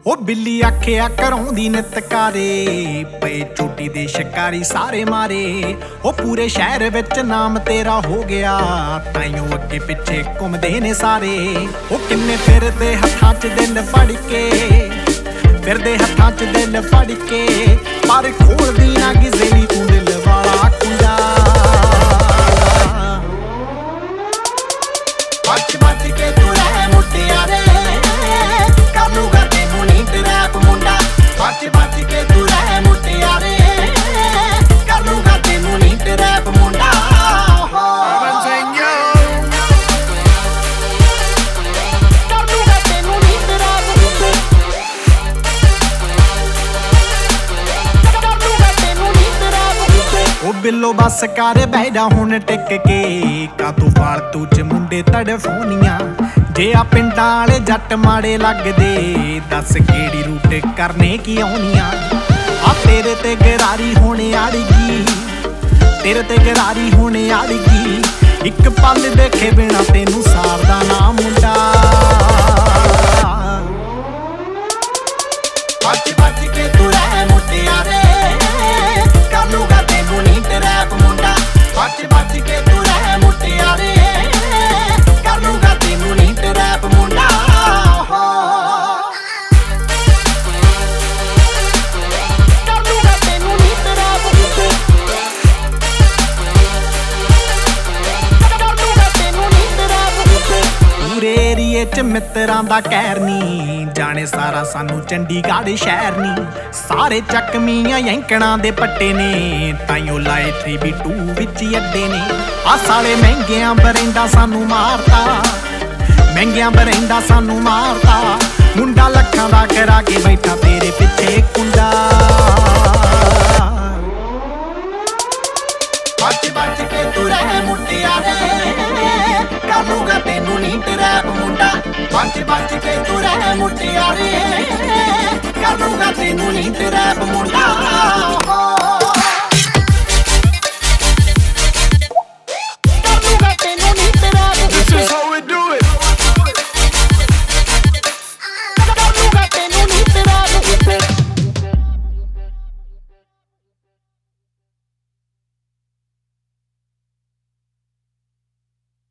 ਉਹ ਬਿੱਲੀ ਆਖਿਆ ਕਰਾਉਂਦੀ ਨਿਤਕਾਰੇ ਪਏ ਚੋਟੀ ਦੇ ਸ਼ਿਕਾਰੀ ਸਾਰੇ ਮਾਰੇ। ਉਹ ਪੂਰੇ ਸ਼ਹਿਰ ਵਿੱਚ ਨਾਮ ਤੇਰਾ ਹੋ ਗਿਆ ਤਾਈਓ ਅੱਗੇ ਪਿੱਛੇ ਘੁੰਮਦੇ ਨੇ ਸਾਰੇ। ਉਹ ਕਿੰਨੇ ਫਿਰਦੇ ਹੱਥਾਂ 'ਚ ਦਿਲ ਫੜ ਕੇ, ਫਿਰਦੇ ਹੱਥਾਂ 'ਚ ਦਿਲ ਫੜ ਕੇ, ਪਰ ਖੋਲਦੀ ਨਾ ਕਿਸੇ ਲਈ ਤੂੰ ਦਿਲ ਵਾਲਾ ਕੁੰਡਾ। ਬੱਚ ਬੱਚ ਕੇ ਤੂੰ ਰਹਿ ਮੁਟਿਆਰੇ, ਕਰ ਲੂਗਾ ਤੈਨੂੰ ਨੀ ਟਰੈਪ ਮੁੰਡਾ। ਬੱਚ ਬੱਚ ਕੇ ਤੂੰ ਰਹਿ ਮੁਟਿਆਰੇ, ਕਰ ਲੂਗਾ ਤੈਨੂੰ ਨੀ ਟਰੈਪ ਮੁੰਡਾ। ਉਹ ਬਿੱਲੋ ਬੱਸ ਕਰ ਬੈਠਾ ਹੁਣ ਟਿਕ ਕੇ, ਕਾਤੋਂ ਫਾਲਤੂ ਚ ਮੁੰਡੇ ਤੜਫੋਨੀਆਂ। ਜੇ ਆ ਪਿੰਡਾਂ ਵਾਲੇ ਜੱਟ ਮਾੜੇ ਲੱਗਦੇ, ਦੱਸ ਕਿਹੜੀ ਰੂਟ ਕਰਨੇ ਕੀ ਆਉਣੀਆਂ। ਆ ਤੇਰੇ ਤੇ ਗਰਾਰੀ ਹੋਣੇ ਆੜਗੀ, ਤੇਰੇ ਤੇ ਗਰਾਰੀ ਹੋਣੇ ਆੜਗੀ। ਇੱਕ ਪਲ ਦੇਖੇ ਬਿਨਾ ਤੈਨੂੰ ਸਾਰਦਾ ਨਾ ਮੁੰਡਾ। ਬੱਚ ਬੱਚ ਕੇ ਤੂੰ ਰਹਿ ਮੁਟਿਆਰੇ, ਕਰ ਲੂਗਾ ਤੈਨੂੰ ਨੀ ਟਰੈਪ ਮੁੰਡਾ। ਬੱਚ ਬੱਚ ਕੇ ਤੂੰ ਰਹਿ ਮੁਟਿਆਰੇ, ਕਰ ਲੂਗਾ ਤੈਨੂੰ ਨੀ ਟਰੈਪ ਮੁੰਡਾ। ਪੂਰੇ ਏਰੀਏ ਚ ਮਿੱਤਰਾਂ ਦਾ ਕਹਿਰ ਨੀ, ਜਾਣੇ ਸਾਰਾ ਸਾਨੂੰ ਚੰਡੀਗੜ੍ਹ ਸ਼ਹਿਰ ਨੀ। ਸਾਰੇ ਚੱਕਮੀਆਂ ਯੈਂਕੜਾਂ ਦੇ ਪੱਟੇ ਨੇ, ਤਾਈਓ ਲਾਏ 3B2 ਵਿੱਚ ਅੱਡੇ ਨੇ। ਆ ਸਾਲੇ ਮਹਿੰਗਿਆਂ ਬਰੈਂਡਾਂ ਸਾਨੂੰ ਮਾਰਤਾ, ਮਹਿੰਗਿਆਂ ਬਰੈਂਡਾਂ ਸਾਨੂੰ ਮਾਰਤਾ। ਮੁੰਡਾ ਲੱਖਾਂ ਦਾ ਕਰਾ ਕੇ ਬੈਠਾ ਤੇਰੇ ਪਿੱਛੇ ਕੁੰਡਾ। ਬੱਚ ਬੱਚ ਕੇ ਤੂੰ ਰਹਿ ਮੁਟਿਆਰੇ, ਕਰ ਲੂਗਾ ਤੈਨੂੰ ਨੀ ਟਰੈਪ ਮੁੰਡਾ। ਬੱਚ ਬੱਚ ਕੇ ਤੂੰ ਰਹਿ ਮੁਟਿਆਰੇ, ਕਰ ਲੂਗਾ ਤੈਨੂੰ ਨੀ ਟਰੈਪ ਮੁੰਡਾ।